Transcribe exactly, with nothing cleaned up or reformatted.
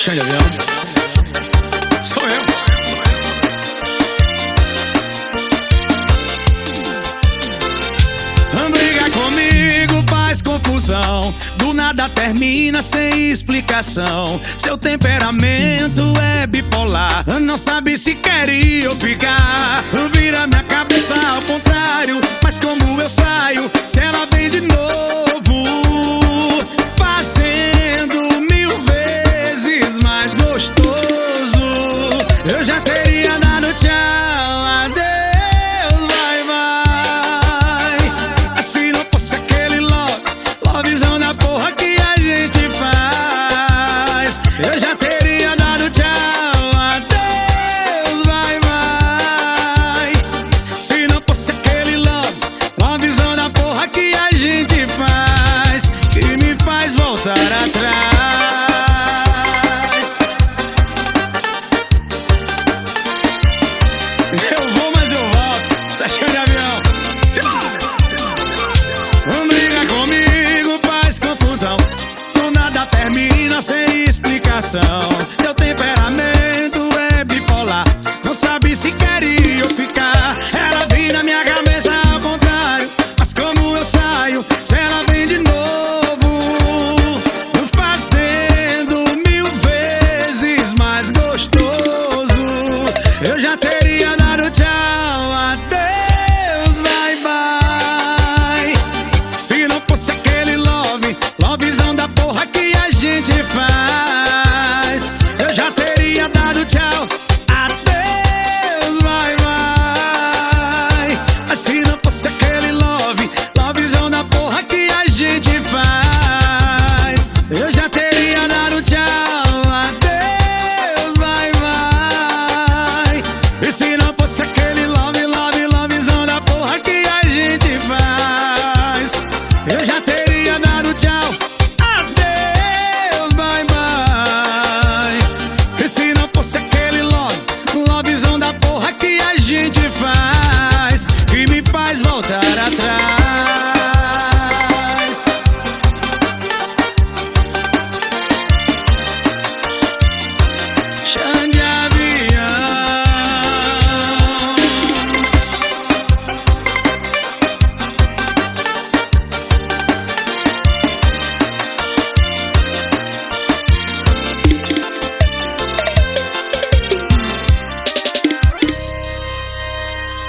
Chão de avião. Sou eu. Briga comigo, faz confusão. Do nada termina sem explicação. Seu temperamento é bipolar. Não sabe se queria ou ficar. Vira minha cabeça ao contrário. Mas como eu saio, se ela vem de novo, fazendo mil vezes mais gostoso. Eu já teria dado tchau, adeus, vai, vai. Se não fosse aquele love, lovezão da porra que a gente faz, eu já teria dado tchau, adeus, vai, vai. Se não fosse aquele love, lovezão da porra que a gente faz, que me faz voltar atrás. Eu vou, mas eu volto. Sachão de avião. Briga comigo, faz confusão. Do nada termina sem explicação. Seu temperamento é bipolar. Não sabe se queria ou ficar. Ela vem na minha cabeça ao contrário. Mas como eu saio, se ela vem de novo, fazendo mil vezes mais gostoso. Eu já teria dado tchau, adeus, vai, vai. Se não fosse aquele